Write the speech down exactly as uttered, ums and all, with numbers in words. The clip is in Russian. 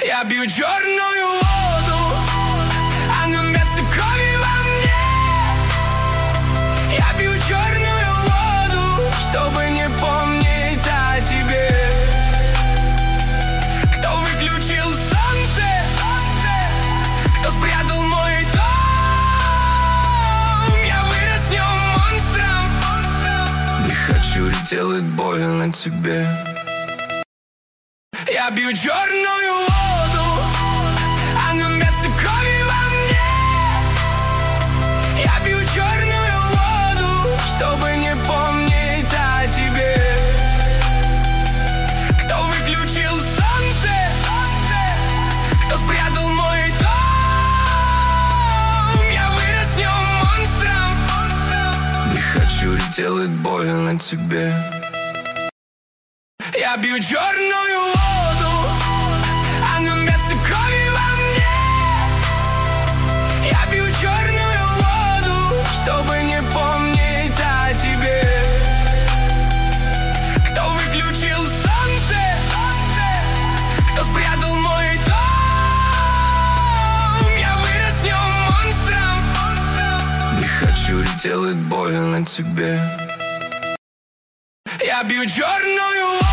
Я бью черную воду, она вместо крови во мне. Я бью черную воду, чтобы не помнить о тебе. Кто выключил солнце, кто спрятал мой дом? Я вырос в нем монстром. Не хочу делать больно тебе. Я бью черную воду, она вместо крови во мне. Я бью черную воду, чтобы не помнить о тебе. Кто выключил солнце, кто спрятал мой дом? Я вырос в нем монстром. Не хочу делать больно тебе. Я бью черную воду, она вместо крови во мне. Я бью черную воду, чтобы не помнить о тебе. Кто выключил солнце, кто спрятал мой дом? Я вырос в нем монстром. Не хочу делать больно тебе. Я бью черную воду.